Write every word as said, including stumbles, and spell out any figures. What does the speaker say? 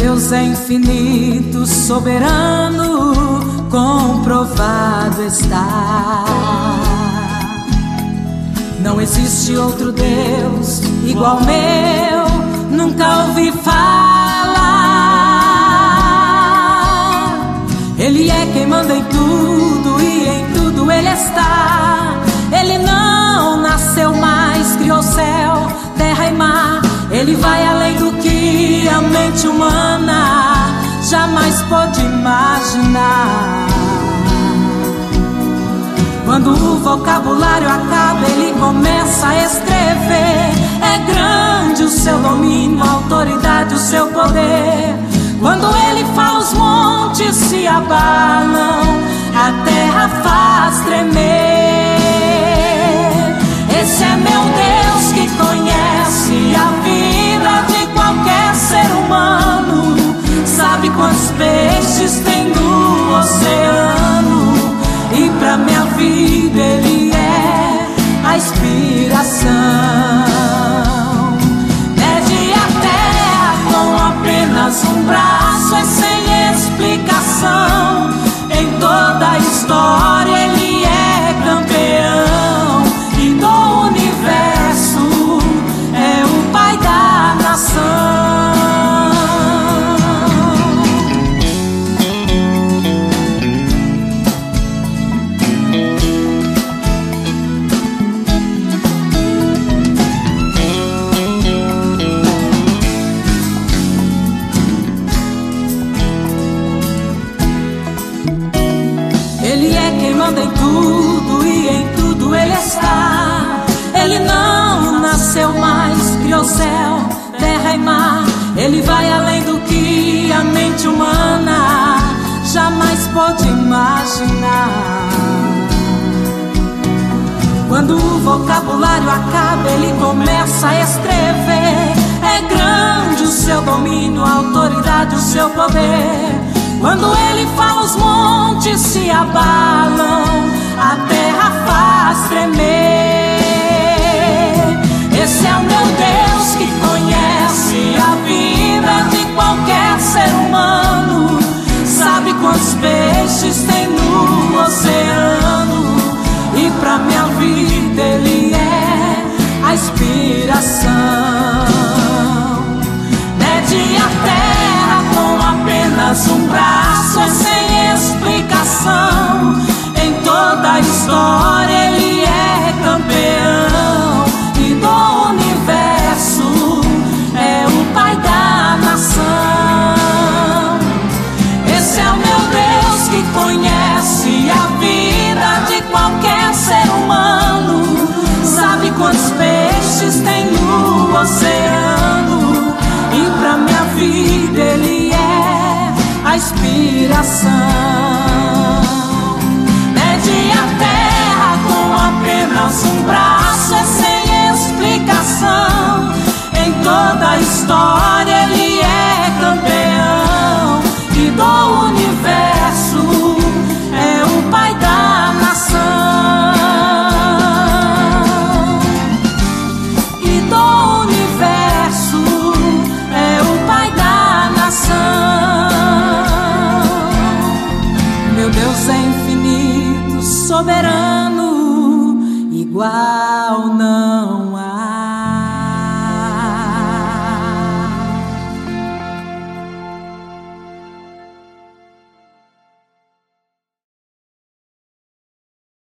Deus é infinito, soberano, comprovado está. Não existe outro Deus igual meu, nunca ouvi falar. Ele é quem manda em tudo e em tudo Ele está. Ele não nasceu mais, criou céu, terra e mar. Ele vai além do que a mente humana jamais pôde imaginar. Quando o vocabulário acaba, Ele começa a escrever. É grande o seu domínio, a autoridade, o seu poder. Quando Ele fala, os montes se abalam, a terra faz tremer. Esse é meu Deus que conhece a vida de qualquer ser humano. Sabe quantos peixes tem no oceano. E pra minha vida Ele é a inspiração. Mede a terra com apenas um braço, é sem explicação. Em toda a história Ele é campeão. E do universo é o Pai da nação. Em tudo e em tudo Ele está. Ele não nasceu mais, criou céu, terra e mar. Ele vai além do que a mente humana jamais pôde imaginar. Quando o vocabulário acaba, Ele começa a escrever. É grande o seu domínio, a autoridade, o seu poder. Quando Ele fala, os montes se abalam, a terra faz tremer. Esse é o meu Deus que conhece a vida de qualquer ser humano. Sabe quantos peixes tem no oceano. E pra minha vida Ele é a inspiração. Mede a terra com apenas um braço, é sem explicação. Em toda a história Ele é campeão. E do universo é o Pai da nação. Esse é o meu Deus que conhece a vida de qualquer ser humano. Sabe quantos peixes tem no oceano. E pra minha vida Ele é a inspiração. Mede a terra com apenas um braço, é sem explicação. Em toda a história Ele é campeão. E do universo é o Pai da nação. E do universo é o Pai da nação. Meu Deus é infinito, soberano, igual não